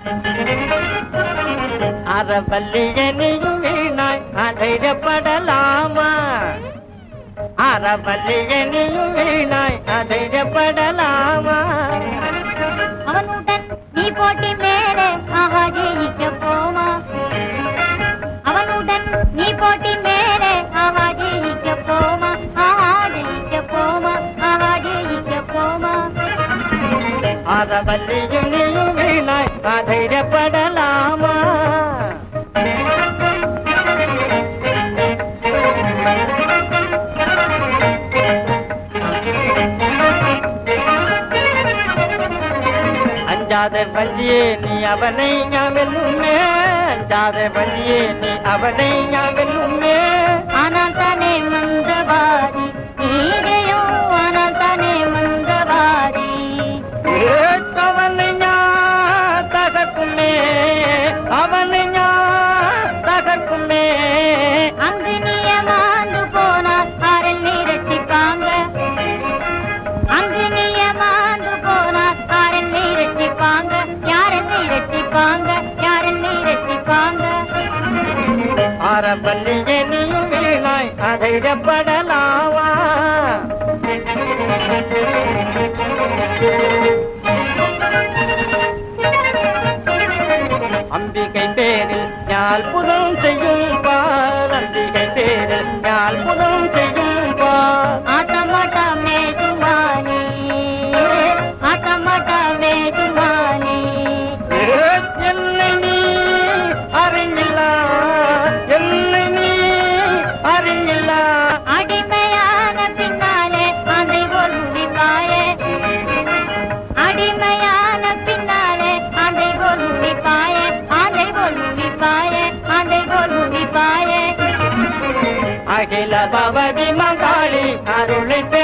அறவல்லியனியும் வீணாய் அதைப்படலாமா? அறவல்லியனியும் வீணாய் அதைப்படலாமா? அவனுடன் நீ போட்டி மேலே ஆஹா ஜெயிக்க போமா? அவனுடன் நீ போட்டி மேலே ஆஹா ஜெயிக்க போமா? ஆஹா ஜெயிக்க போமா? ஆஹா ஜெயிக்க போமா? அறவல்லியனியும் வீணாய் அதைப்படலாமா? அஞ்சாத வள்ளியே நீ அவனை ஞாபெல்லுமே, அஞ்சாத வள்ளியே நீ அவனை ஞாபெல்லுமே. ஆனால் தானே மந்தவாதி நீரையோ, ஆனால் தானே மந்தவாதி. அவனை தகக்குமே, அவனை தகக்குமே. அங்கு நீ ஏமாந்து போனால் ஆரல் நீரட்டிப்பாங்க, அங்கு நீ ஏமாந்து போனால் ஆரல் நீரட்டிப்பாங்க. யாரல் நீரட்டிப்பாங்க, யாரல் நீரட்டிப்பாங்க? அறவல்லியே நீயும் வீணாய் அதைப்படலாமா? அம்பிகை பேரில் ஞால் புதம் செய்யும் பார், அம்பிகை பேரில் ஞால் புதம் செய்யும் பார். ஆட்டமாட்டமே சுமானி, ஆட்டமாட்டமே சுமானி. என்னை நீ அறிஞில்லா, என்னை நீ அறிஞில்லா. அடிமையான பின்னாலே ஆந்தை போல் முடிப்பாயே, அடிமையான பின்னாலே ஆந்தை போல் முடிப்பாயே, ஆந்தை போல் முடிப்பாயே, ஆந்தை போல் முடிப்பாயே. அகில பவதி மகாளி அருளை